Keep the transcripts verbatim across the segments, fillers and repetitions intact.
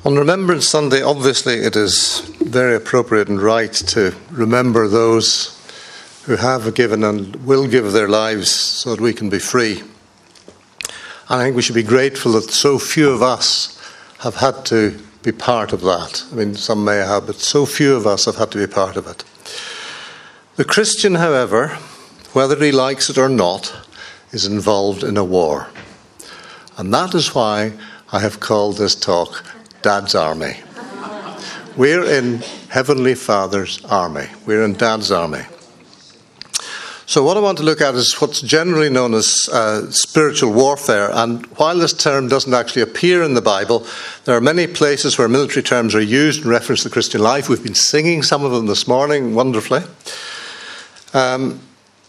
On Remembrance Sunday, obviously it is very appropriate and right to remember those who have given and will give their lives so that we can be free. I think we should be grateful that so few of us have had to be part of that. I mean, some may have, but so few of us have had to be part of it. The Christian, however, whether he likes it or not, is involved in a war. And that is why I have called this talk Dad's Army. We're in Heavenly Father's army. We're in Dad's army. So what I want to look at is what's generally known as uh, spiritual warfare. And while this term doesn't actually appear in the Bible, there are many places where military terms are used in reference to the Christian life. We've been singing some of them this morning wonderfully. Um,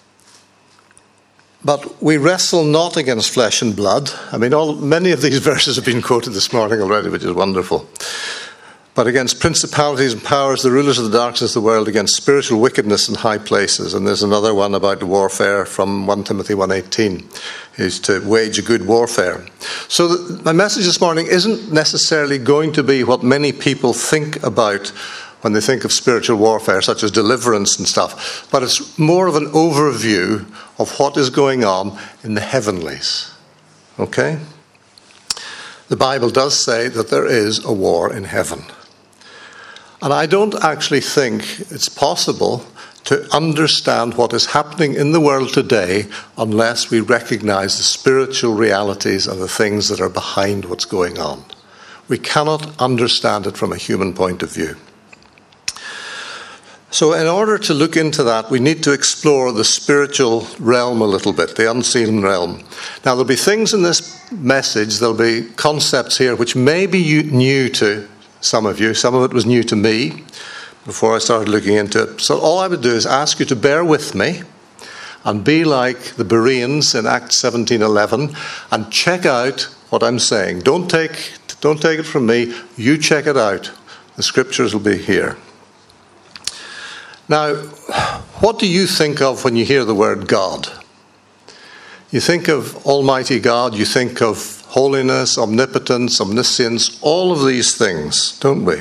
But we wrestle not against flesh and blood. I mean, all, many of these verses have been quoted this morning already, which is wonderful. But against principalities and powers, the rulers of the darkness of the world, against spiritual wickedness in high places. And there's another one about warfare from First Timothy one eighteen, is to wage a good warfare. So the, my message this morning isn't necessarily going to be what many people think about when they think of spiritual warfare, such as deliverance and stuff. But it's more of an overview of what is going on in the heavenlies. Okay? The Bible does say that there is a war in heaven. And I don't actually think it's possible to understand what is happening in the world today unless we recognize the spiritual realities and the things that are behind what's going on. We cannot understand it from a human point of view. So in order to look into that, we need to explore the spiritual realm a little bit, the unseen realm. Now, there'll be things in this message, there'll be concepts here which may be new to some of you. Some of it was new to me before I started looking into it. So all I would do is ask you to bear with me and be like the Bereans in Acts seventeen eleven and check out what I'm saying. Don't take, don't take it from me. You check it out. The scriptures will be here. Now, what do you think of when you hear the word God? You think of Almighty God, you think of holiness, omnipotence, omniscience, all of these things, don't we?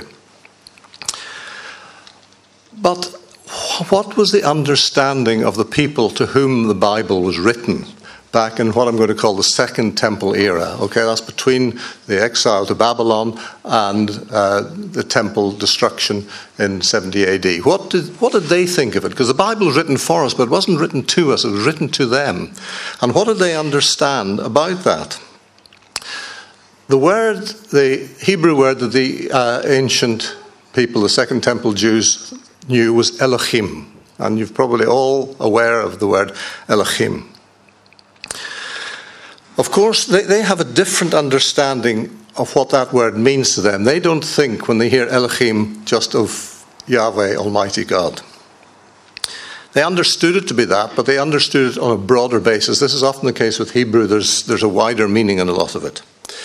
But what was the understanding of the people to whom the Bible was written back in what I'm going to call the Second Temple era? Okay, that's between the exile to Babylon and uh, the temple destruction in seventy A D. What did, what did they think of it? Because the Bible was written for us, but it wasn't written to us, it was written to them. And what did they understand about that? The word, the Hebrew word that the uh, ancient people, the Second Temple Jews, knew was Elohim. And you're probably all aware of the word Elohim. Of course, they, they have a different understanding of what that word means to them. They don't think, when they hear Elohim, just of Yahweh, Almighty God. They understood it to be that, but they understood it on a broader basis. This is often the case with Hebrew. There's, there's a wider meaning in a lot of it.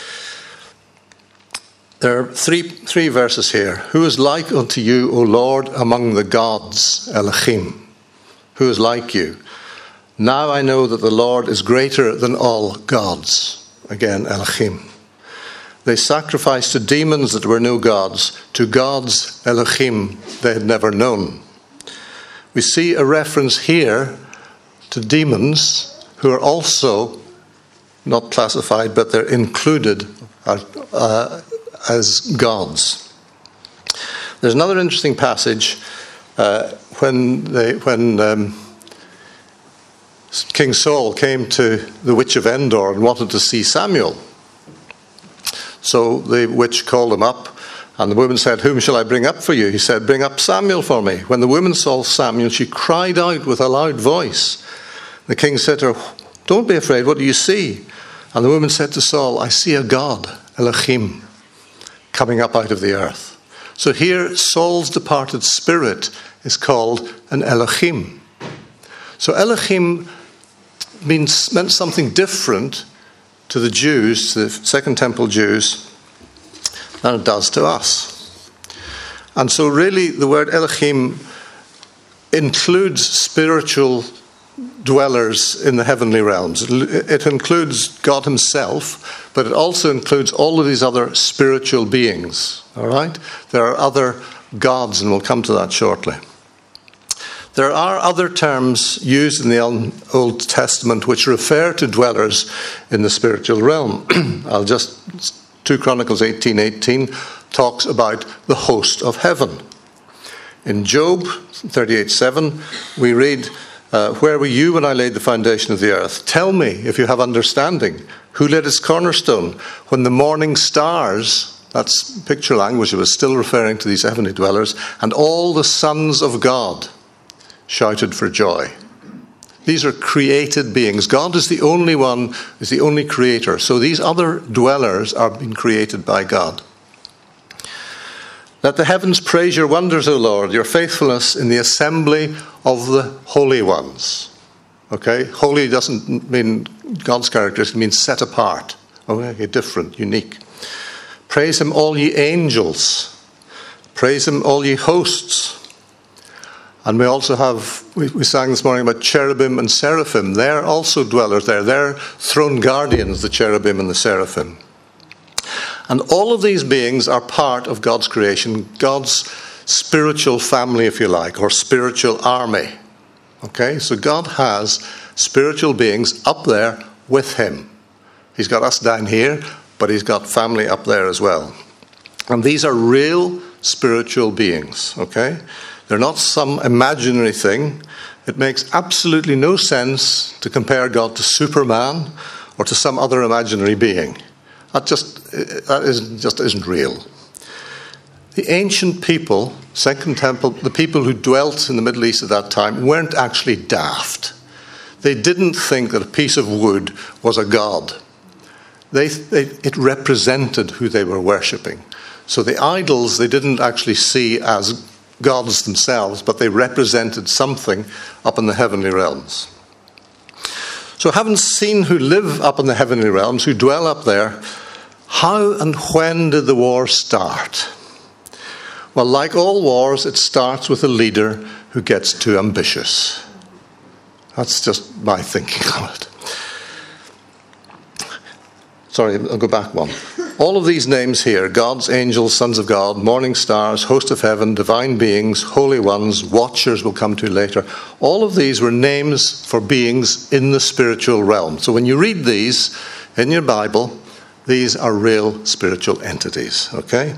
There are three, three verses here. Who is like unto you, O Lord, among the gods, Elohim? Who is like you? Now I know that the Lord is greater than all gods. Again, Elohim. They sacrificed to demons that were no gods, to gods, Elohim, they had never known. We see a reference here to demons who are also not classified, but they're included uh, as gods. There's another interesting passage uh, when they when. Um, King Saul came to the witch of Endor and wanted to see Samuel. So the witch called him up, and the woman said, "Whom shall I bring up for you?" He said, "Bring up Samuel for me." When the woman saw Samuel, she cried out with a loud voice. The king said to her, "Don't be afraid, what do you see?" And the woman said to Saul, "I see a God, Elohim, coming up out of the earth." So here, Saul's departed spirit is called an Elohim. So Elohim means meant something different to the Jews, the Second Temple Jews, than it does to us. And so really the word Elohim includes spiritual dwellers in the heavenly realms. It includes God himself, but it also includes all of these other spiritual beings. All right? There are other gods, and we'll come to that shortly. There are other terms used in the Old Testament which refer to dwellers in the spiritual realm. I'll just, Second Chronicles eighteen eighteen talks about the host of heaven. In Job thirty-eight seven, we read, uh, where were you when I laid the foundation of the earth? Tell me if you have understanding. Who laid its cornerstone? When the morning stars, that's picture language, it was still referring to these heavenly dwellers, and all the sons of God shouted for joy. These are created beings. God is the only one, is the only creator. So these other dwellers are being created by God. Let the heavens praise your wonders, O Lord, your faithfulness in the assembly of the holy ones. Okay? Holy doesn't mean God's characteristic, it means set apart. Okay, different, unique. Praise him, all ye angels. Praise him, all ye hosts. And we also have, we, we sang this morning about cherubim and seraphim. They're also dwellers there. They're throne guardians, the cherubim and the seraphim. And all of these beings are part of God's creation, God's spiritual family, if you like, or spiritual army. Okay, so God has spiritual beings up there with him. He's got us down here, but he's got family up there as well. And these are real spiritual beings, okay? They're not some imaginary thing. It makes absolutely no sense to compare God to Superman or to some other imaginary being. That just that isn't just isn't real. The ancient people, Second Temple, the people who dwelt in the Middle East at that time, weren't actually daft. They didn't think that a piece of wood was a god. They, they it represented who they were worshipping. So the idols they didn't actually see as gods themselves, but they represented something up in the heavenly realms. So having seen who live up in the heavenly realms, who dwell up there, how and when did the war start? Well, like all wars, it starts with a leader who gets too ambitious. That's just my thinking of it. Sorry, I'll go back one. All of these names here, gods, angels, sons of God, morning stars, host of heaven, divine beings, holy ones, watchers we'll come to later. All of these were names for beings in the spiritual realm. So when you read these in your Bible, these are real spiritual entities, okay?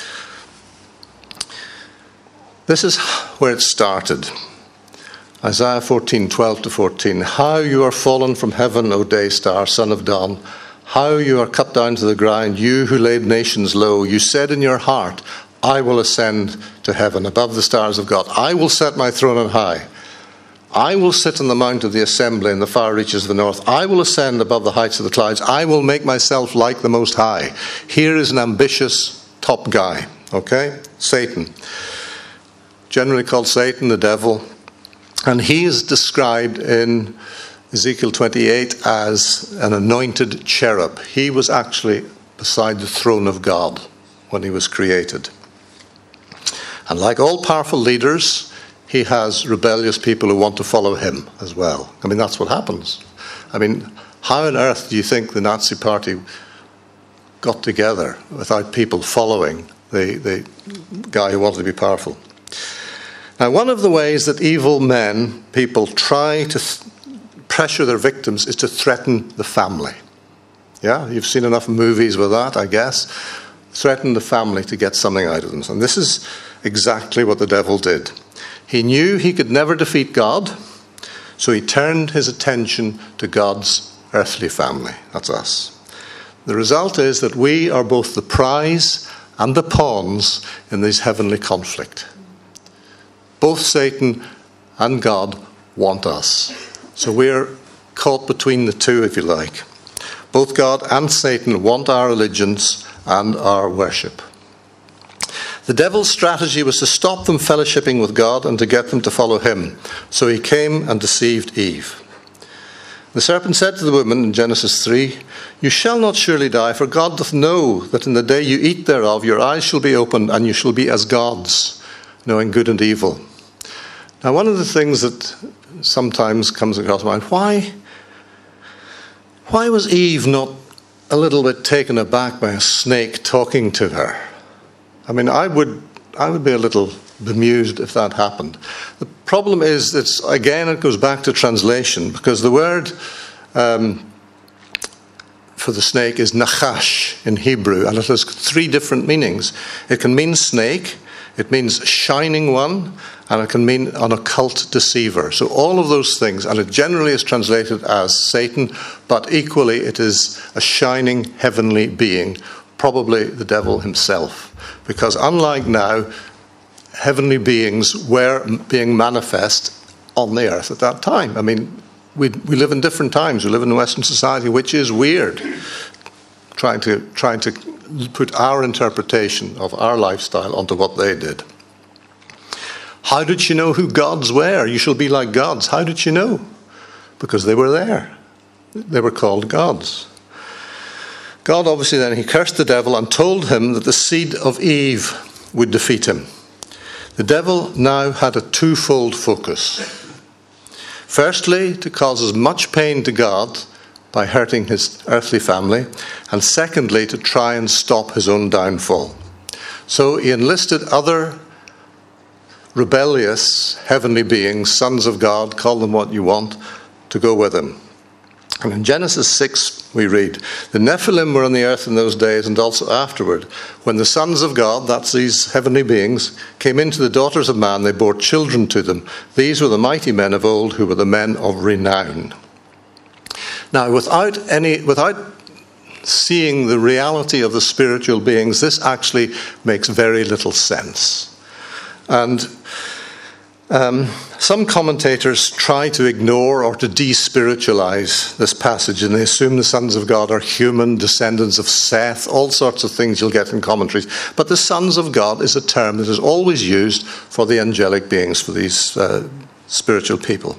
This is where it started. Isaiah fourteen, twelve to fourteen. How you are fallen from heaven, O day star, son of dawn. How you are cut down to the ground, you who laid nations low. You said in your heart, I will ascend to heaven, above the stars of God. I will set my throne on high. I will sit on the mount of the assembly in the far reaches of the north. I will ascend above the heights of the clouds. I will make myself like the Most High. Here is an ambitious top guy, okay? Satan. Generally called Satan, the devil. And he is described in Ezekiel twenty-eight as an anointed cherub. He was actually beside the throne of God when he was created. And like all powerful leaders, he has rebellious people who want to follow him as well. I mean, that's what happens. I mean, how on earth do you think the Nazi Party got together without people following the, the guy who wanted to be powerful? Now, one of the ways that evil men, people, try to th- pressure their victims is to threaten the family. Yeah, you've seen enough movies with that, I guess. Threaten the family to get something out of them. And this is exactly what the devil did. He knew he could never defeat God, so he turned his attention to God's earthly family. That's us. The result is that we are both the prize and the pawns in this heavenly conflict. Both Satan and God want us. So we're caught between the two, if you like. Both God and Satan want our allegiance and our worship. The devil's strategy was to stop them fellowshipping with God and to get them to follow him. So he came and deceived Eve. The serpent said to the woman in Genesis three, You shall not surely die, for God doth know that in the day you eat thereof, your eyes shall be opened, and you shall be as gods, knowing good and evil. Now, one of the things that sometimes comes across my mind. Why, why was Eve not a little bit taken aback by a snake talking to her? I mean, I would, I would be a little bemused if that happened. The problem is that, again, it goes back to translation, because the word um, for the snake is nachash in Hebrew, and it has three different meanings. It can mean snake, it means shining one, and it can mean an occult deceiver. So all of those things, and it generally is translated as Satan, but equally it is a shining heavenly being, probably the devil himself. Because unlike now, heavenly beings were being manifest on the earth at that time. I mean, we we live in different times. We live in a Western society, which is weird, trying to trying to put our interpretation of our lifestyle onto what they did. How did she know who gods were? You shall be like gods. How did she know? Because they were there. They were called gods. God obviously then, he cursed the devil and told him that the seed of Eve would defeat him. The devil now had a twofold focus. Firstly, to cause as much pain to God by hurting his earthly family, and secondly, to try and stop his own downfall. So he enlisted other rebellious heavenly beings, sons of God, call them what you want, to go with him. And in Genesis six we read, the Nephilim were on the earth in those days and also afterward. When the sons of God, that's these heavenly beings, came into the daughters of man, they bore children to them. These were the mighty men of old, who were the men of renown. Now, without any, without seeing the reality of the spiritual beings, this actually makes very little sense. And Um, some commentators try to ignore or to de-spiritualize this passage, and they assume the sons of God are human descendants of Seth, all sorts of things you'll get in commentaries. But the sons of God is a term that is always used for the angelic beings, for these uh, spiritual people.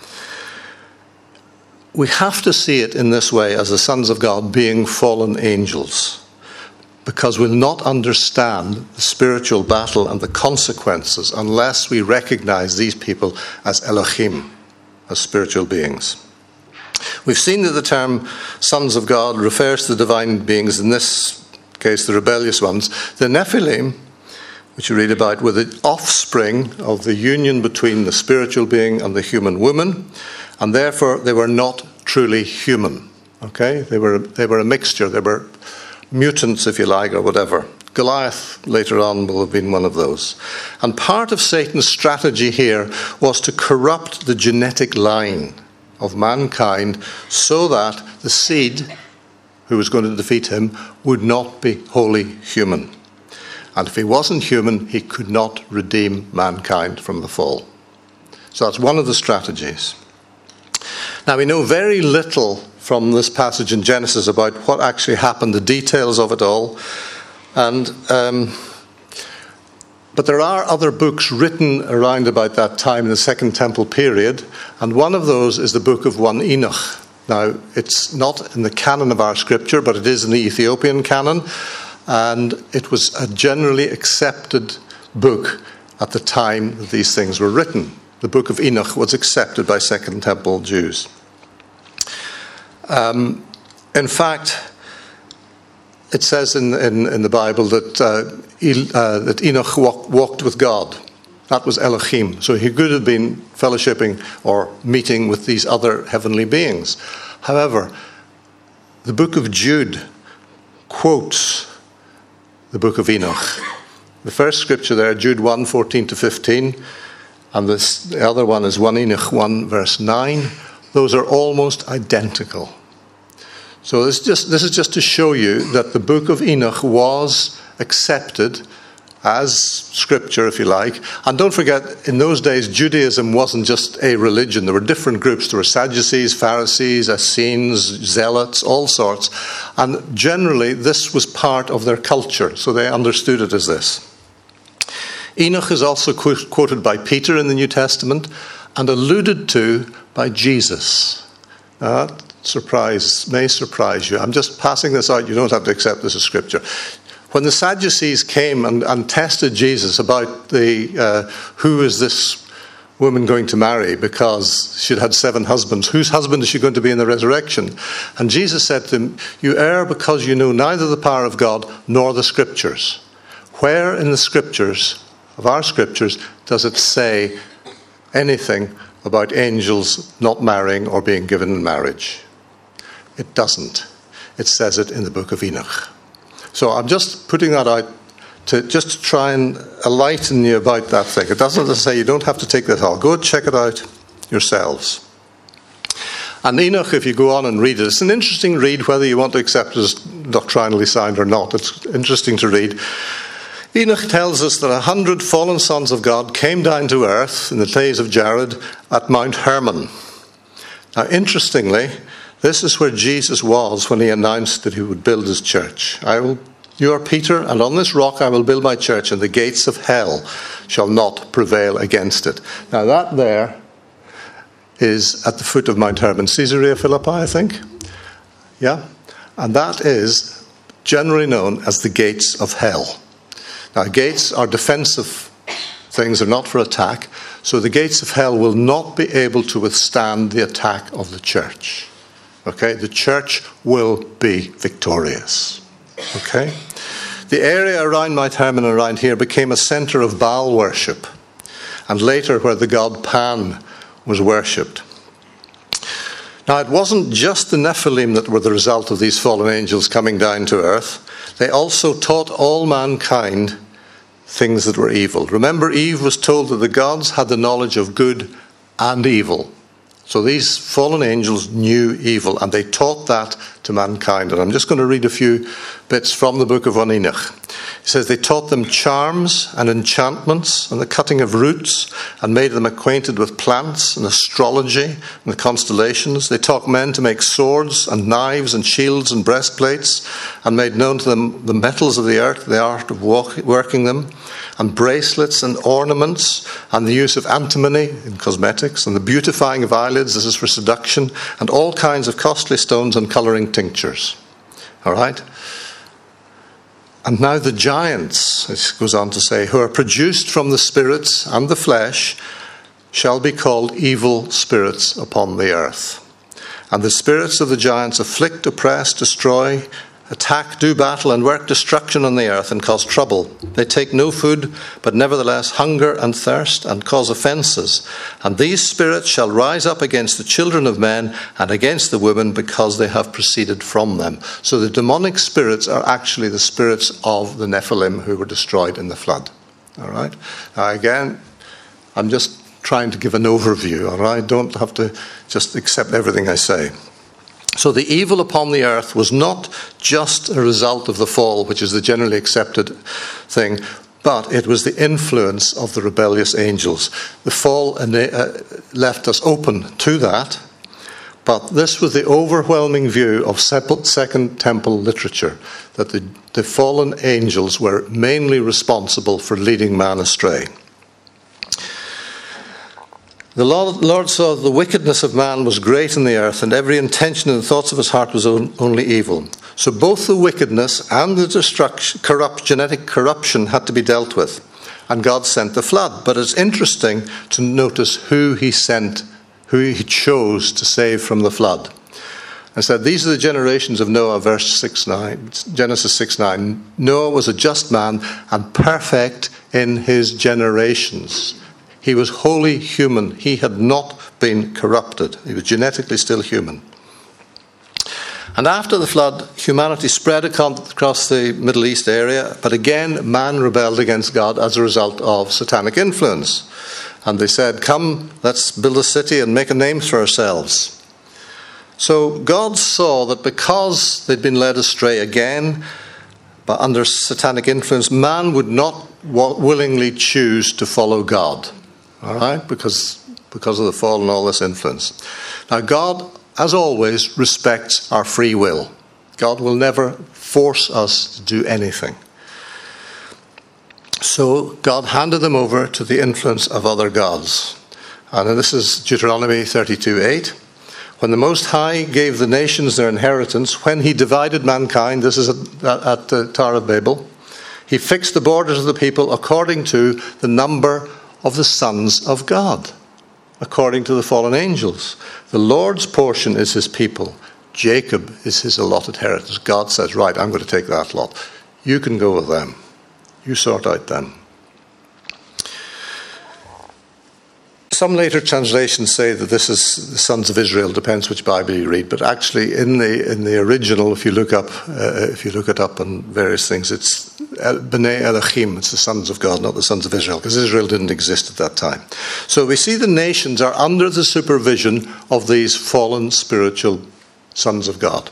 We have to see it in this way, as the sons of God being fallen angels, because we'll not understand the spiritual battle and the consequences unless we recognize these people as Elohim, as spiritual beings. We've seen that the term sons of God refers to the divine beings, in this case the rebellious ones. The Nephilim, which you read about, were the offspring of the union between the spiritual being and the human woman, and therefore they were not truly human. Okay? They were, they were a mixture. They were mutants, if you like, or whatever. Goliath later on will have been one of those. And part of Satan's strategy here was to corrupt the genetic line of mankind so that the seed who was going to defeat him would not be wholly human. And if he wasn't human, he could not redeem mankind from the fall. So that's one of the strategies. Now, we know very little from this passage in Genesis about what actually happened, the details of it all. And um, but there are other books written around about that time in the Second Temple period, and one of those is the book of First Enoch. Now, it's not in the canon of our scripture, but it is in the Ethiopian canon, and it was a generally accepted book at the time that these things were written. The book of Enoch was accepted by Second Temple Jews. Um, in fact, it says in, in, in the Bible that, uh, El, uh, that Enoch walk, walked with God. That was Elohim. So he could have been fellowshipping or meeting with these other heavenly beings. However, the book of Jude quotes the book of Enoch. The first scripture there, Jude one, fourteen to fifteen, and this, the other one is First Enoch one, verse nine. Those are almost identical. So this, just, this is just to show you that the book of Enoch was accepted as scripture, if you like. And don't forget, in those days, Judaism wasn't just a religion. There were different groups. There were Sadducees, Pharisees, Essenes, Zealots, all sorts. And generally, this was part of their culture. So they understood it as this. Enoch is also quoted by Peter in the New Testament and alluded to by Jesus. Now, that surprise, may surprise you. I'm just passing this out. You don't have to accept this as scripture. When the Sadducees came and, and tested Jesus about the uh, who is this woman going to marry because she'd had seven husbands. Whose husband is she going to be in the resurrection? And Jesus said to him, you err because you know neither the power of God nor the Scriptures. Where in the Scriptures, of our Scriptures, does it say anything about angels not marrying or being given in marriage? It doesn't. It says it in the book of Enoch. So I'm just putting that out to just to try and enlighten you about that thing. It doesn't say you don't have to take this all. Go check it out yourselves. And Enoch, if you go on and read it, it's an interesting read whether you want to accept it as doctrinally sound or not. It's interesting to read. Enoch tells us that a hundred fallen sons of God came down to earth in the days of Jared at Mount Hermon. Now, interestingly, this is where Jesus was when he announced that he would build his church. I will You are Peter, and on this rock I will build my church, and the gates of hell shall not prevail against it. Now that there is at the foot of Mount Hermon, Caesarea Philippi, I think. Yeah? And that is generally known as the gates of hell. Now gates are defensive things, they're not for attack. So the gates of hell will not be able to withstand the attack of the church. Okay? The church will be victorious. Okay? The area around Mount Hermon and around here became a centre of Baal worship, and later where the god Pan was worshipped. Now it wasn't just the Nephilim that were the result of these fallen angels coming down to earth. They also taught all mankind things that were evil. Remember, Eve was told that the gods had the knowledge of good and evil. So these fallen angels knew evil, and they taught that to mankind. And I'm just going to read a few bits from the book of Enoch. It says, they taught them charms and enchantments and the cutting of roots, and made them acquainted with plants and astrology and the constellations. They taught men to make swords and knives and shields and breastplates, and made known to them the metals of the earth, the art of walk, working them, and bracelets and ornaments, and the use of antimony in cosmetics, and the beautifying of eyelids, this is for seduction, and all kinds of costly stones and colouring tinctures. All right? And now the giants, it goes on to say, who are produced from the spirits and the flesh, shall be called evil spirits upon the earth. And the spirits of the giants afflict, oppress, destroy, attack, do battle, and work destruction on the earth, and cause trouble. They take no food, but nevertheless hunger and thirst, and cause offences. And these spirits shall rise up against the children of men and against the women, because they have proceeded from them. So the demonic spirits are actually the spirits of the Nephilim who were destroyed in the flood. All right? Now again, I'm just trying to give an overview. All right? Don't have to just accept everything I say. So the evil upon the earth was not just a result of the fall, which is the generally accepted thing, but it was the influence of the rebellious angels. The fall left us open to that, but this was the overwhelming view of Second Temple literature, that the, the fallen angels were mainly responsible for leading man astray. The Lord saw the wickedness of man was great in the earth, and every intention and the thoughts of his heart was only evil. So both the wickedness and the destruction, corrupt, genetic corruption had to be dealt with. And God sent the flood. But it's interesting to notice who he sent, who he chose to save from the flood. I said, these are the generations of Noah, verse six nine, Genesis six nine. Noah was a just man and perfect in his generations. He was wholly human. He had not been corrupted. He was genetically still human. And after the flood, humanity spread across the Middle East area, but again, man rebelled against God as a result of satanic influence. And they said, come, let's build a city and make a name for ourselves. So God saw that because they'd been led astray again, but under satanic influence, man would not willingly choose to follow God. All right, because because of the fall and all this influence. Now, God, as always, respects our free will. God will never force us to do anything. So God handed them over to the influence of other gods. And this is Deuteronomy thirty-two eight. When the Most High gave the nations their inheritance, when he divided mankind, this is at, at the Tower of Babel, he fixed the borders of the people according to the number of the sons of God. according to the fallen angels. The Lord's portion is his people. Jacob is his allotted heritage. God says, right, I'm going to take that lot. You can go with them. You sort out them. Some later translations say that this is the sons of Israel. Depends which Bible you read, but actually, in the in the original, if you look up, uh, if you look it up on various things, it's B'nai Elohim. It's the sons of God, not the sons of Israel, because Israel didn't exist at that time. So we see the nations are under the supervision of these fallen spiritual sons of God.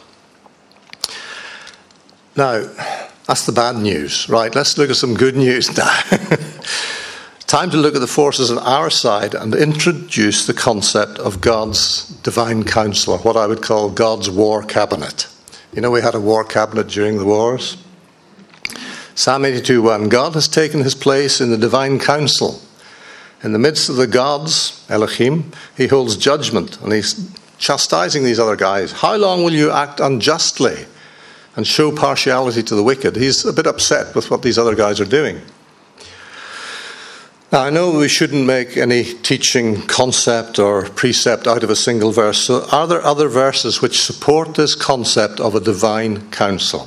Now, that's the bad news, right? Let's look at some good news now. Time to look at the forces on our side and introduce the concept of God's divine counsel, or what I would call God's war cabinet. You know, we had a war cabinet during the wars. Psalm eighty-two one, God has taken his place in the divine council. In the midst of the gods, Elohim, he holds judgment, and he's chastising these other guys. How long will you act unjustly and show partiality to the wicked? He's a bit upset with what these other guys are doing. Now, I know we shouldn't make any teaching concept or precept out of a single verse. So are there other verses which support this concept of a divine counsel?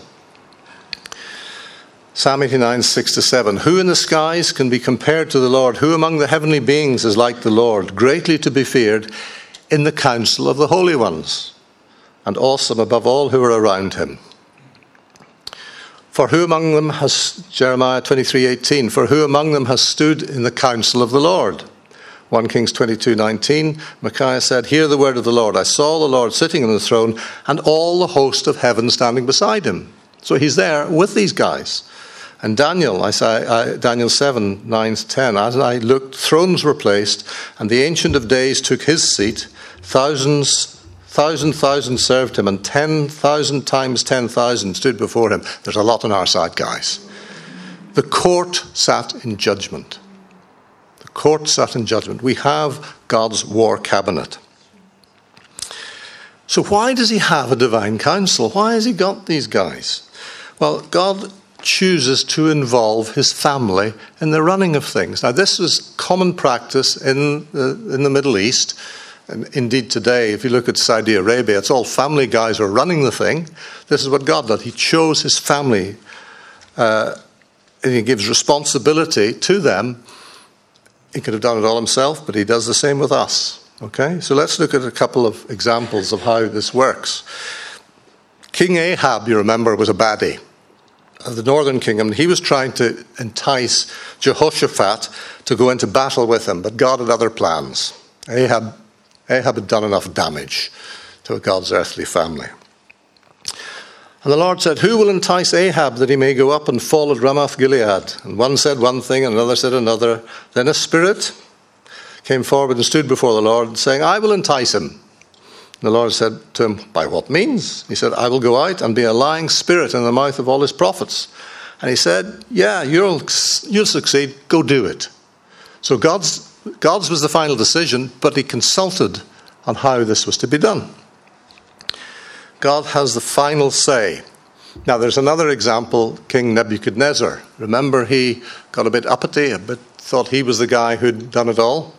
Psalm eighty-nine, six to seven. Who in the skies can be compared to the Lord? Who among the heavenly beings is like the Lord, greatly to be feared in the council of the holy ones, and awesome above all who are around him? For who among them has, Jeremiah twenty-three eighteen, for who among them has stood in the counsel of the Lord? First Kings twenty-two nineteen, Micaiah said, hear the word of the Lord. I saw the Lord sitting on the throne and all the host of heaven standing beside him. So he's there with these guys. And Daniel, I say, I, Daniel seven, nine to ten, as I looked, thrones were placed, and the Ancient of Days took his seat. Thousands Thousand thousand served him, and ten thousand times ten thousand stood before him. There's a lot on our side, guys. The court sat in judgment. The court sat in judgment. We have God's war cabinet. So why does he have a divine council? Why has he got these guys? Well, God chooses to involve his family in the running of things. Now, this was common practice in the, in the Middle East. And indeed today, if you look at Saudi Arabia, it's all family guys who are running the thing. This is what God did. He chose his family, uh, and he gives responsibility to them. He could have done it all himself, but he does the same with us. Okay? So let's look at a couple of examples of how this works. King Ahab, you remember, was a baddie of the northern kingdom. He was trying to entice Jehoshaphat to go into battle with him, but God had other plans. Ahab Ahab had done enough damage to God's earthly family. And the Lord said, who will entice Ahab that he may go up and fall at Ramoth Gilead? And one said one thing, and another said another. Then a spirit came forward and stood before the Lord, saying, I will entice him. And the Lord said to him, by what means? He said, I will go out and be a lying spirit in the mouth of all his prophets. And he said, yeah, you'll, you'll succeed. Go do it. So God's God's was the final decision, but he consulted on how this was to be done. God has the final say. Now, there's another example, King Nebuchadnezzar. Remember, he got a bit uppity, a bit thought he was the guy who'd done it all.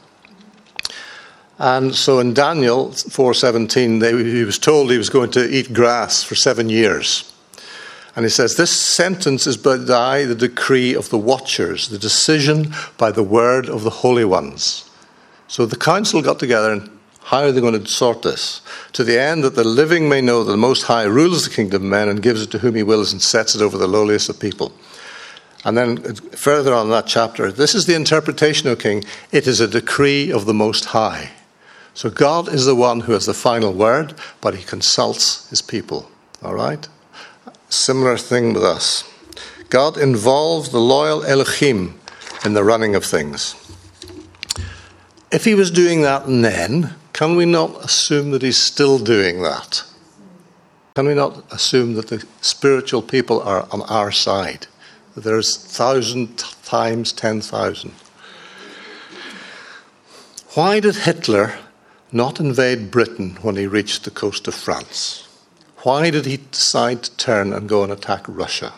And so in Daniel four seventeen, they, he was told he was going to eat grass for seven years. And he says, this sentence is by the decree of the watchers, the decision by the word of the holy ones. So the council got together, and how are they going to sort this? To the end that the living may know that the Most High rules the kingdom of men and gives it to whom he wills and sets it over the lowliest of people. And then further on in that chapter, this is the interpretation, O king. It is a decree of the Most High. So God is the one who has the final word, but he consults his people. All right? Similar thing with us. God involves the loyal Elohim in the running of things. If he was doing that then, can we not assume that he's still doing that? Can we not assume that the spiritual people are on our side? That there's thousand times ten thousand. Why did Hitler not invade Britain when he reached the coast of France? Why did he decide to turn and go and attack Russia?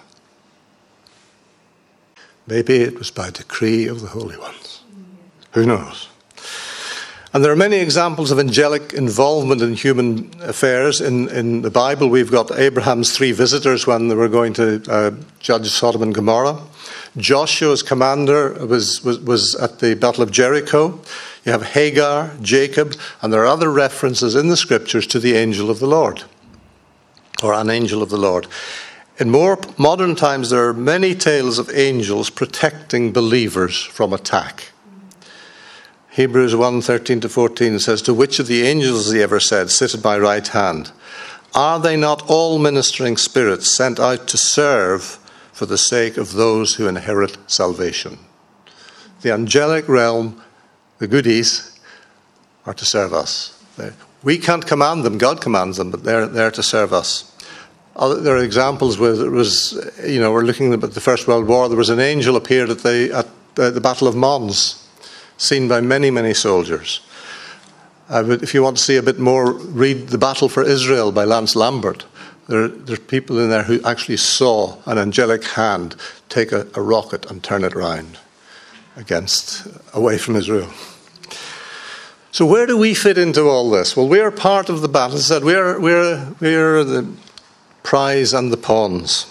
Maybe it was by decree of the Holy Ones. Who knows? And there are many examples of angelic involvement in human affairs. In, in the Bible, we've got Abraham's three visitors when they were going to uh, judge Sodom and Gomorrah. Joshua's commander was, was, was at the Battle of Jericho. You have Hagar, Jacob, and there are other references in the scriptures to the angel of the Lord, or an angel of the Lord. In more modern times, there are many tales of angels protecting believers from attack. Hebrews one, thirteen to fourteen says, "To which of the angels has he ever said, 'Sit at my right hand'? Are they not all ministering spirits sent out to serve for the sake of those who inherit salvation?" The angelic realm, the goodies, are to serve us. We can't command them, God commands them, but they're there to serve us. There are examples where there was, you know, we're looking at the First World War, there was an angel appeared at the, at the, the Battle of Mons, seen by many, many soldiers. Uh, but if you want to see a bit more, read The Battle for Israel by Lance Lambert. There, there are people in there who actually saw an angelic hand take a, a rocket and turn it round against, away from Israel. So where do we fit into all this? Well, we are part of the battle. As I said, we are, we are, we are the prize and the pawns.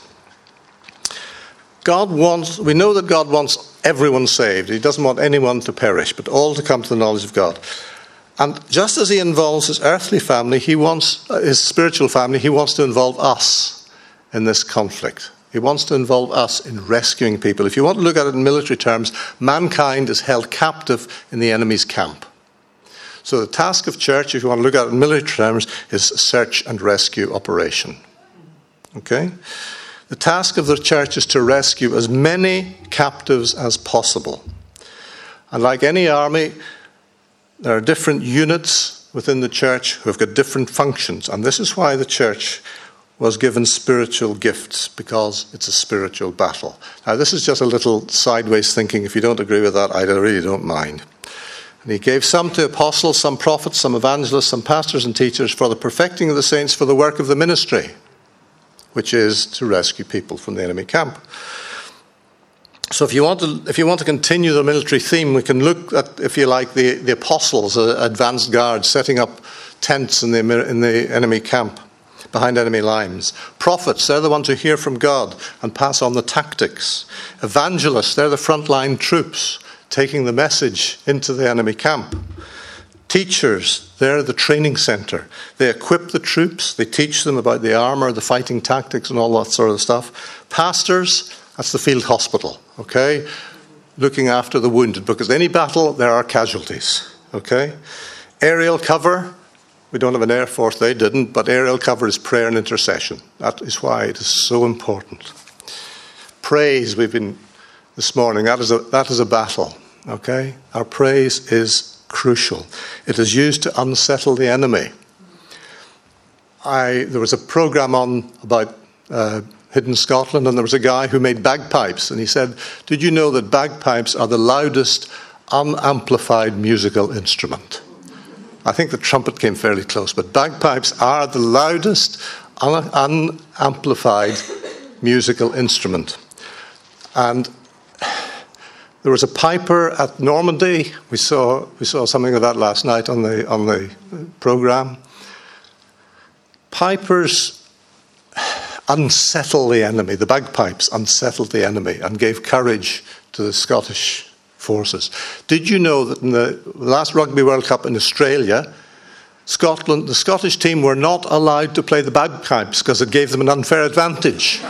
God wants, we know that God wants everyone saved. He doesn't want anyone to perish, but all to come to the knowledge of God. And just as he involves his earthly family, he wants, his spiritual family, he wants to involve us in this conflict. He wants to involve us in rescuing people. If you want to look at it in military terms, mankind is held captive in the enemy's camp. So the task of church, if you want to look at it in military terms, is search and rescue operation. Okay? The task of the church is to rescue as many captives as possible. And like any army, there are different units within the church who have got different functions. And this is why the church was given spiritual gifts, because it's a spiritual battle. Now, this is just a little sideways thinking. If you don't agree with that, I really don't mind. And he gave some to apostles, some prophets, some evangelists, some pastors and teachers for the perfecting of the saints, for the work of the ministry, which is to rescue people from the enemy camp. So if you want to, if you want to continue the military theme, we can look at, if you like, the, the apostles, uh, advanced guards, setting up tents in the, in the enemy camp, behind enemy lines. Prophets, they're the ones who hear from God and pass on the tactics. Evangelists, they're the frontline troops, taking the message into the enemy camp. Teachers, they're the training center. They equip the troops, they teach them about the armor, the fighting tactics and all that sort of stuff. Pastors, that's the field hospital, okay? Looking after the wounded, because any battle, there are casualties, okay? Aerial cover, we don't have an air force, they didn't, but aerial cover is prayer and intercession. That is why it is so important. Praise, we've been this morning, that is a, that is a battle, okay? Our praise is crucial. It is used to unsettle the enemy. I there was a program on about uh, Hidden Scotland, and there was a guy who made bagpipes, and he said, "Did you know that bagpipes are the loudest unamplified musical instrument?" I think the trumpet came fairly close, but bagpipes are the loudest un- unamplified musical instrument. And there was a piper at Normandy. We saw we saw something of that last night on the on the program. Pipers unsettle the enemy. The bagpipes unsettled the enemy and gave courage to the Scottish forces. Did you know that in the last Rugby World Cup in Australia, Scotland, the Scottish team were not allowed to play the bagpipes because it gave them an unfair advantage?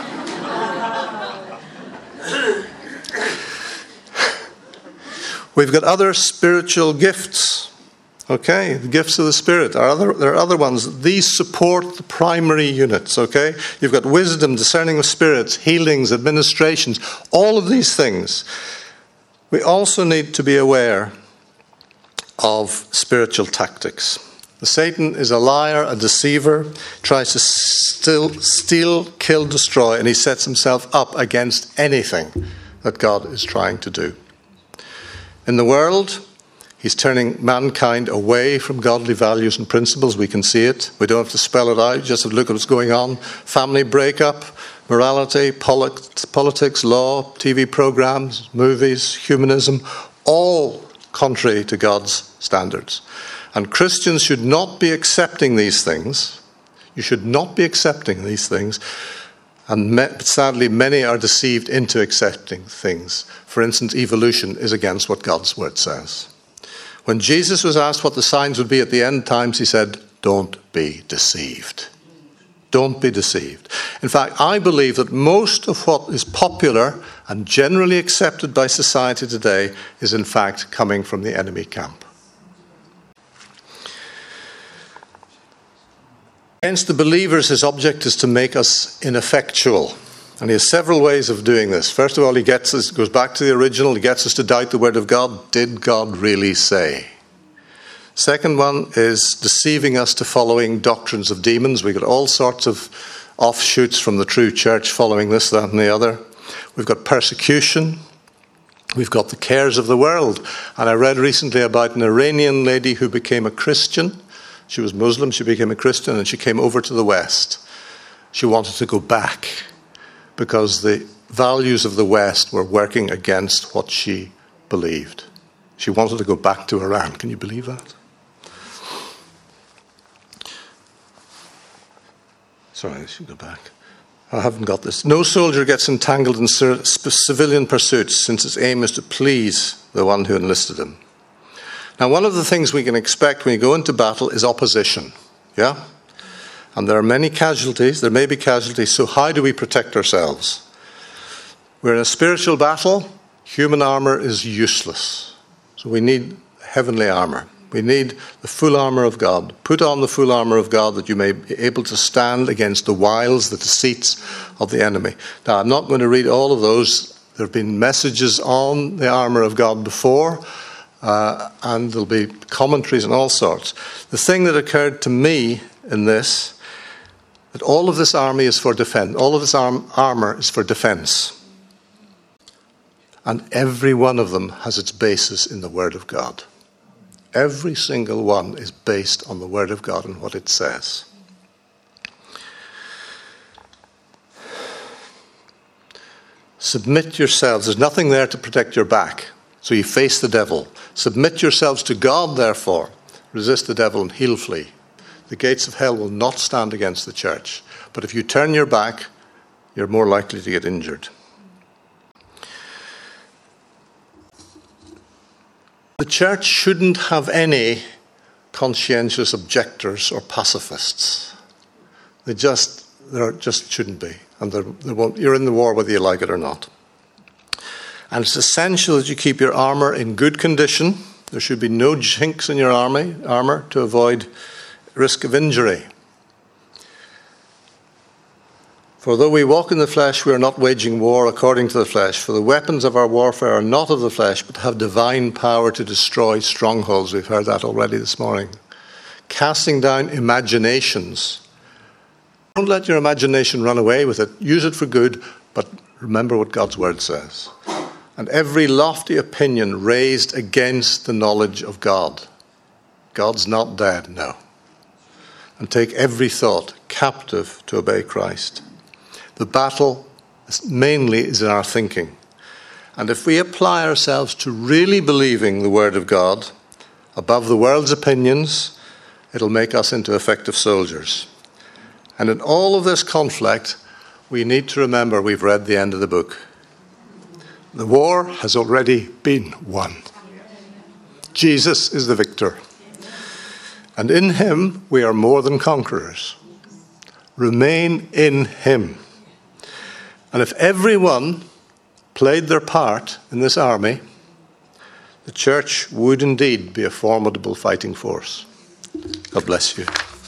We've got other spiritual gifts, okay? The gifts of the Spirit. Are other, there are other ones. These support the primary units, okay? You've got wisdom, discerning of spirits, healings, administrations, all of these things. We also need to be aware of spiritual tactics. The Satan is a liar, a deceiver, tries to still, steal, kill, destroy, and he sets himself up against anything that God is trying to do. In the world, he's turning mankind away from godly values and principles. We can see it. We don't have to spell it out. Just have to look at what's going on. Family breakup, morality, polit- politics, law, T V programs, movies, humanism, all contrary to God's standards. And Christians should not be accepting these things. You should not be accepting these things. And me- sadly, many are deceived into accepting things. For instance, evolution is against what God's word says. When Jesus was asked what the signs would be at the end times, he said, don't be deceived. Don't be deceived. In fact, I believe that most of what is popular and generally accepted by society today is in fact coming from the enemy camp. Against the believers, his object is to make us ineffectual. And he has several ways of doing this. First of all, he gets us, goes back to the original, he gets us to doubt the word of God. Did God really say? Second one is deceiving us to following doctrines of demons. We've got all sorts of offshoots from the true church following this, that, and the other. We've got persecution. We've got the cares of the world. And I read recently about an Iranian lady who became a Christian. She was Muslim, she became a Christian, and she came over to the West. She wanted to go back because the values of the West were working against what she believed. She wanted to go back to Iran. Can you believe that? Sorry, I should go back. I haven't got this. No soldier gets entangled in civilian pursuits, since its aim is to please the one who enlisted him. Now, one of the things we can expect when you go into battle is opposition. Yeah? And there are many casualties. There may be casualties. So how do we protect ourselves? We're in a spiritual battle. Human armor is useless. So we need heavenly armor. We need the full armor of God. Put on the full armor of God that you may be able to stand against the wiles, the deceits of the enemy. Now, I'm not going to read all of those. There have been messages on the armor of God before, uh, and there'll be commentaries and all sorts. The thing that occurred to me in this, that all of this army is for defense. All of this arm, armor is for defense. And every one of them has its basis in the Word of God. Every single one is based on the Word of God and what it says. Submit yourselves. There's nothing there to protect your back, so you face the devil. Submit yourselves to God, therefore. Resist the devil and he'll flee. The gates of hell will not stand against the church. But if you turn your back, you're more likely to get injured. The church shouldn't have any conscientious objectors or pacifists. They just, there just shouldn't be. And there, there won't, you're in the war whether you like it or not. And it's essential that you keep your armour in good condition. There should be no chinks in your army, armour to avoid risk of injury. For though we walk in the flesh, we are not waging war according to the flesh. For the weapons of our warfare are not of the flesh, but have divine power to destroy strongholds. We've heard that already this morning. Casting down imaginations. Don't let your imagination run away with it. Use it for good, but remember what God's word says. And every lofty opinion raised against the knowledge of God. God's not dead, no. And take every thought captive to obey Christ. The battle mainly is in our thinking. And if we apply ourselves to really believing the Word of God above the world's opinions, it'll make us into effective soldiers. And in all of this conflict, we need to remember we've read the end of the book. The war has already been won. Jesus is the victor. And in him we are more than conquerors. Remain in him. And if everyone played their part in this army, the church would indeed be a formidable fighting force. God bless you.